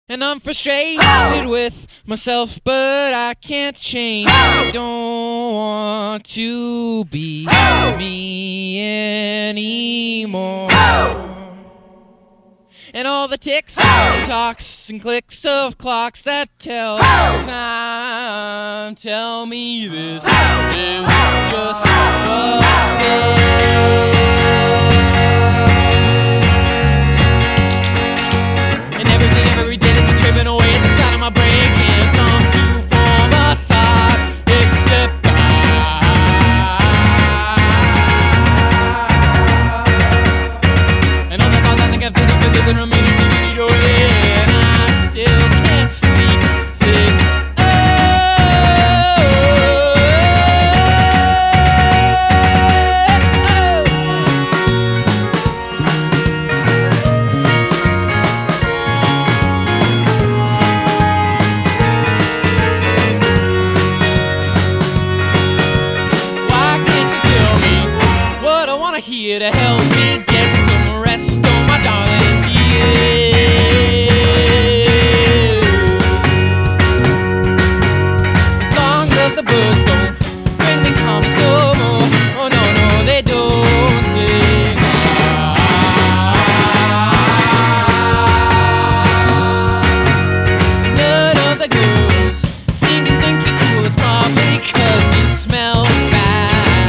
And I'm frustrated with myself, but I can't change. I don't want to be me anymore. And all the ticks and talks and clicks of clocks that tell time tell me this is just a game. And everything every day that's tripping away at the side of my brain can't come to form a thought except and all the thoughts I think I've seen it doesn't remain away, and I still can't sleep. Sick. Here to help me get some rest, oh my darling dear. The songs of the birds don't bring me calmness no more. Oh no, no, they don't sing. None of the girls seem to think you're cool. It's probably 'cause you smell bad.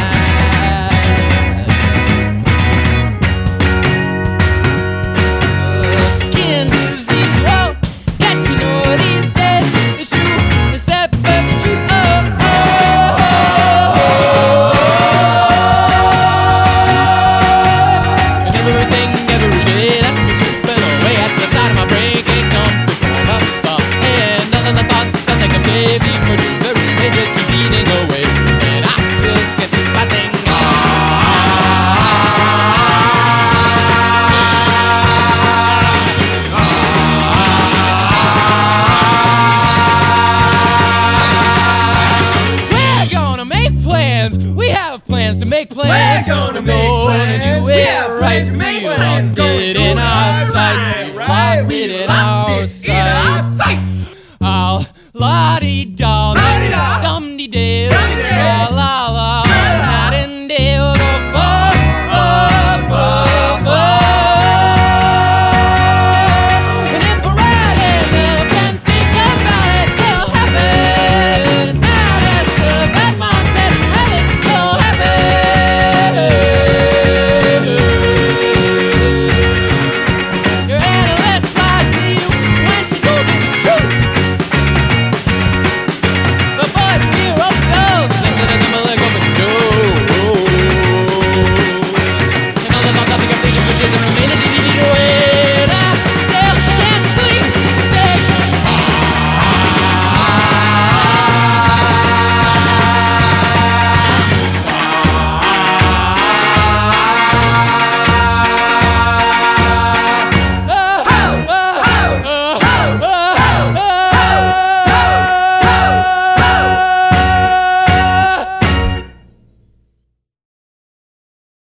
We have plans to make plans. We're gonna make plans. Do We it have right. plans to make plans. We locked it in our sights. Right. We locked it in our sights. Sights. I'll la-di-da.